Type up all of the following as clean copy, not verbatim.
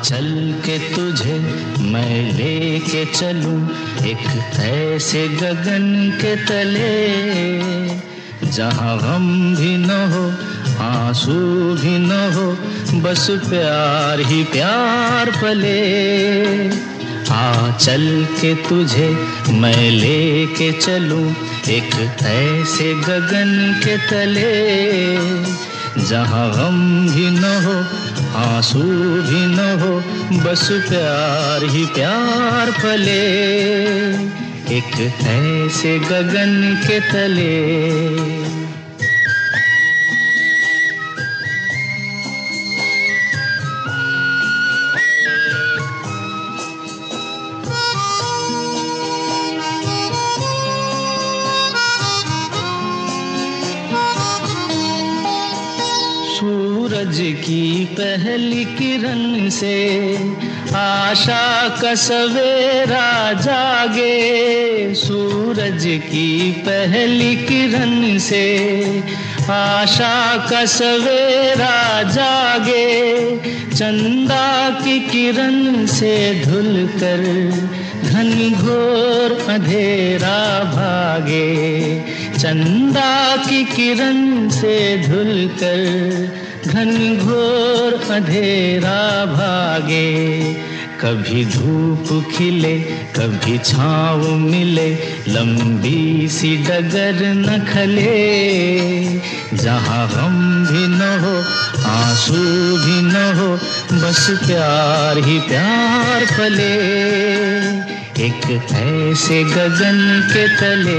चल के तुझे मैं लेके चलूं एक ऐसे गगन के तले, जहां गम भी न हो आंसू भी न हो, बस प्यार ही प्यार पले। चल के तुझे मैं लेके चलूं एक ऐसे गगन के तले, जहां गम भी न हो आंसू भी न हो, बस प्यार ही प्यार पले, एक ऐसे गगन के तले। सूरज की पहली किरण से आशा का सवेरा जागे, सूरज की पहली किरण से आशा का सवेरा जागे, चंदा की किरण से धुलकर घनघोर अंधेरा भागे, चंदा की किरण से धुलकर घनघोर अंधेरा भागे। कभी धूप खिले कभी छाँव मिले, लंबी सी डगर न खले, जहाँ गम भी न हो आंसू भी न हो, बस प्यार ही प्यार पले, एक ऐसे गगन के तले।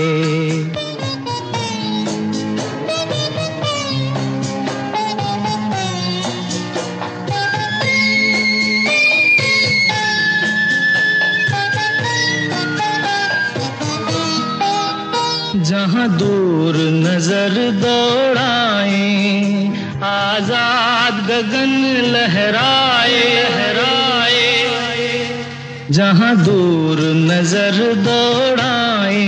जहाँ दूर नजर दौड़ाए आजाद गगन लहराए, जहाँ दूर नजर दौड़ाए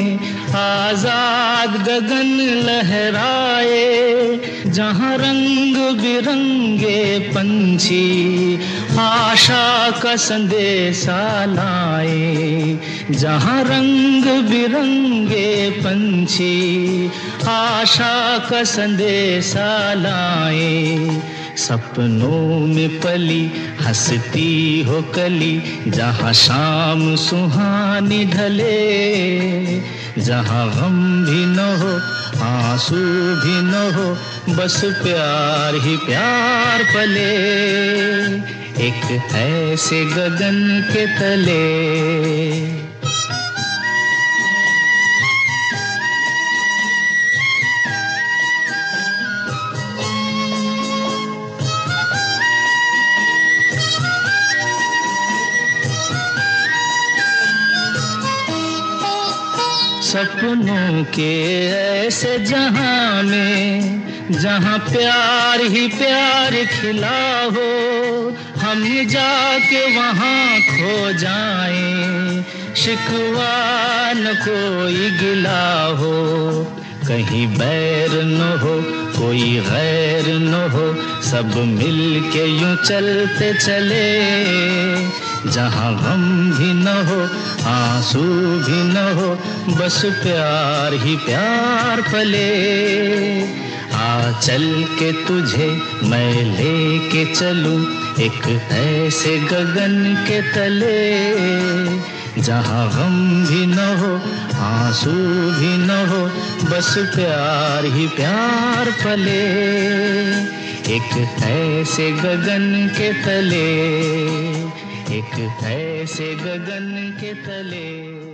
आजाद गगन लहराए, जहाँ रंग बिरंगे पंछी आशा का संदेशा लाए, जहाँ रंग बिरंगे पंछी आशा का संदेशा लाए, सपनों में पली हंसती हो कली, जहाँ शाम सुहानी ढले, जहाँ गम भी न हो आंसू भी न हो, बस प्यार ही प्यार पले, एक ऐसे गगन के तले। सपनों के ऐसे जहां में जहां प्यार ही प्यार खिला हो, हम जाके वहां खो जाएं, शिकवा न कोई गिला हो, कहीं बैर न हो कोई गैर न हो, सब मिल के यूं चलते चले, जहाँ गम भी न हो आंसू भी न हो, बस प्यार ही प्यार पले। चल के तुझे मैं लेके चलूं एक ऐसे गगन के तले, जहाँ गम भी न हो आंसू भी न हो, बस प्यार ही प्यार पले, एक ऐसे गगन के तले, एक ऐसे गगन के तले।